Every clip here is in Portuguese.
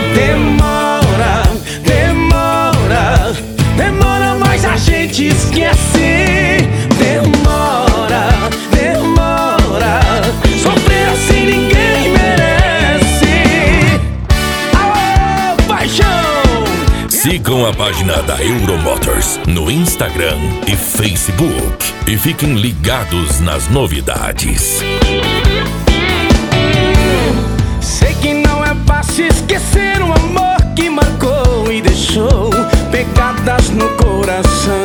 Demora, demora, demora, mas a gente esquece. Demora, demora, sofrer assim ninguém merece. Alô, paixão! Sigam a página da Euromotors no Instagram e Facebook e fiquem ligados nas novidades. Sei que não é fácil esquecer um amor que marcou e deixou pegadas no coração.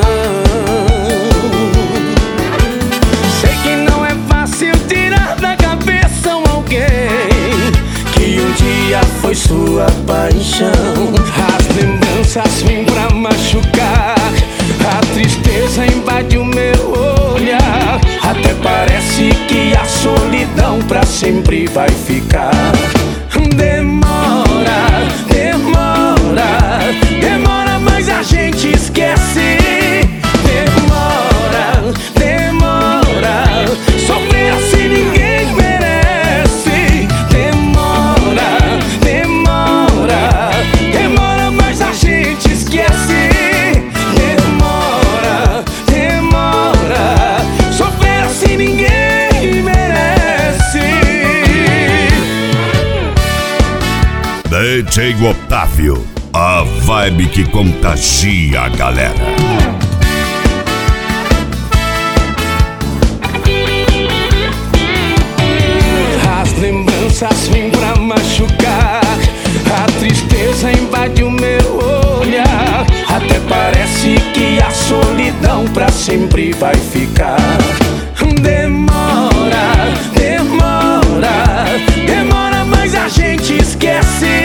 Sei que não é fácil tirar da cabeça alguém que um dia foi sua paixão. As lembranças vêm pra machucar, a tristeza invade o meu olhar. Até parece que a solidão pra sempre vai ficar. Demora, demora, demora, mas a gente esquece. Demora, demora, sofrer assim ninguém merece. Demora, demora, demora, mas a gente esquece. Demora, demora, sofrer assim ninguém merece. DJ Otávio, a vibe que contagia a galera. As lembranças vêm pra machucar, a tristeza invade o meu olhar. Até parece que a solidão pra sempre vai ficar. Demora, demora, demora, mas a gente esquece.